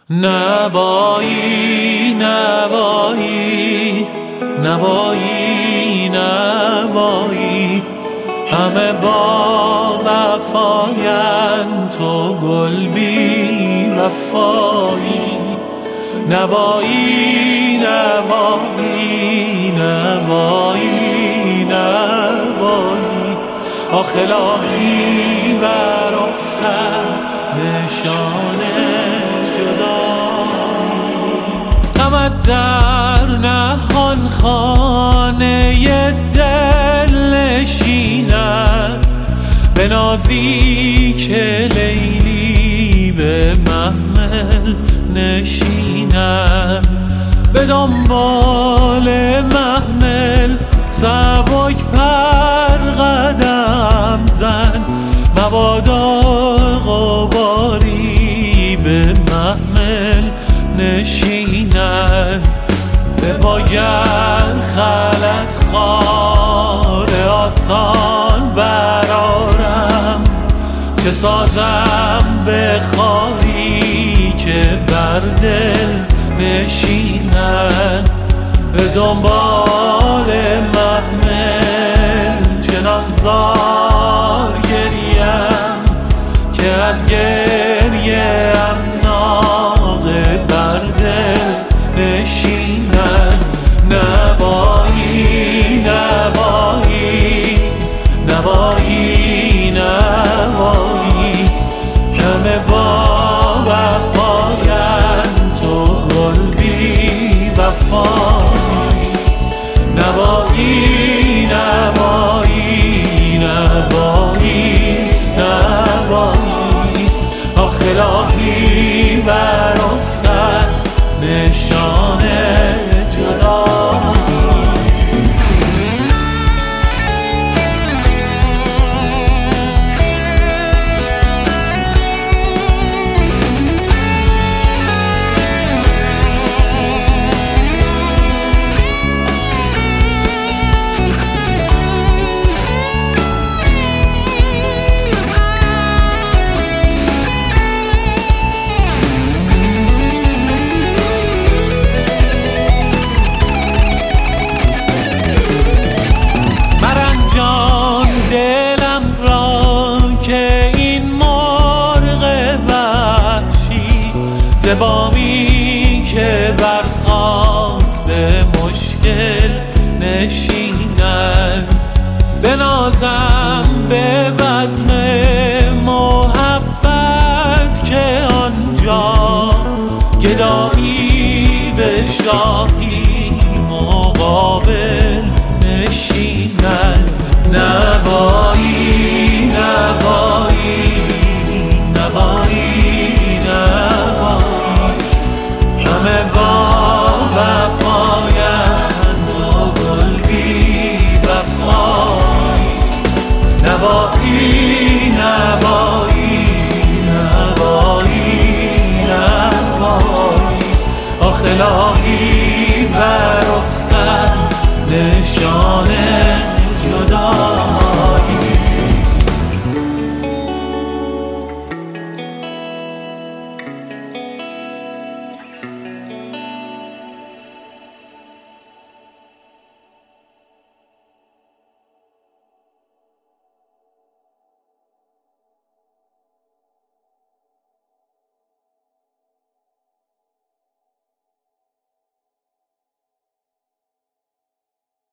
نوایی نوایی نوایی نوایی، همه با وفاین تو گل بی وفایی. نوایی نوایی نوایی نوایی، آخه لاهی بر افتد نشان جدایی. غمت در نهان خانه دل نشیند، به نازی که لیلی به محمل نشیند. به دنبال محمل سبک پر قدم زن، مبادا غباری به محمل نشیند. به پایم خلط خار آسان برارم، چه سازم به خاری که بر دل نشیند. به دنبال محمل چنان زار گریم که از گریه ام ناقه بر دل نشیند. نوایی نوایی نوایی نوایی، همه با وفاین تو گل بی وفایی. نوایی نوایی نوایی نوایی، آخه لاهی بر افتد نشان جدایی. زبامی که برخاست به مشکل نشیند، بنازم به بزم